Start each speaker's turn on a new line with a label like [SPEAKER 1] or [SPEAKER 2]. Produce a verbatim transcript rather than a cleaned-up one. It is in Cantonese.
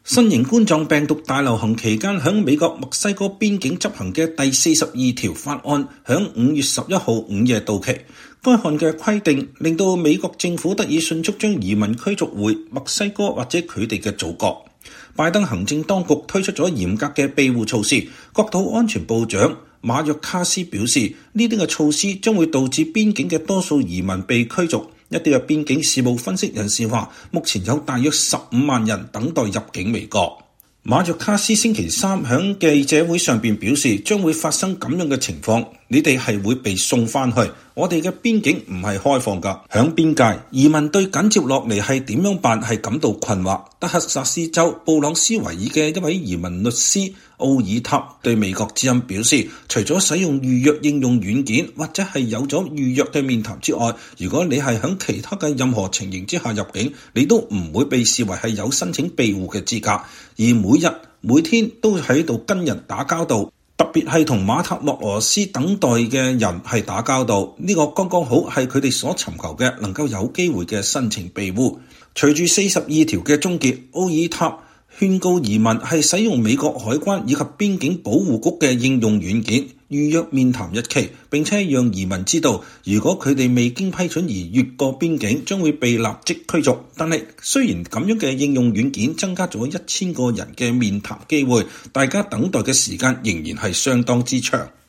[SPEAKER 1] 新型冠狀病毒大流行期間，響美國墨西哥邊境執行嘅第四十二條法案，響五月十一號午夜到期。該項嘅規定令到美國政府得以迅速將移民驅逐回墨西哥或者佢哋嘅祖國。拜登行政當局推出咗嚴格嘅庇護措施。國土安全部長馬約卡斯表示，呢啲嘅措施將會導致邊境嘅多數移民被驅逐。一啲嘅邊境事務分析人士話，目前有大約十五萬人等待入境美國。馬約卡斯星期三響記者會上邊表示，將會發生咁樣嘅情況，你哋係會被送翻去。我哋嘅邊境唔係開放㗎，響邊界移民對緊接落嚟係點樣辦係感到困惑。德克薩斯州布朗斯維爾嘅一位移民律師奧爾塔對美國之音表示，除咗使用預約應用軟件或者係有咗預約嘅面談之外，如果你係響其他嘅任何情形之下入境，你都唔會被視為係有申請庇護嘅資格。而每日每天都喺度跟人打交道，特別係同馬塔莫羅斯等待嘅人係打交道，呢個剛剛好係佢哋所尋求嘅，能夠有機會嘅申請庇護。隨住四十二條嘅終結，奧爾塔勸告移民係使用美國海關以及邊境保護局嘅應用軟件預約面談日期，並且讓移民知道，如果佢哋未經批准而越過邊境，將會被立即驅逐。但係雖然咁樣嘅應用軟件增加咗一千個人嘅面談機會，大家等待嘅時間仍然係相當之長。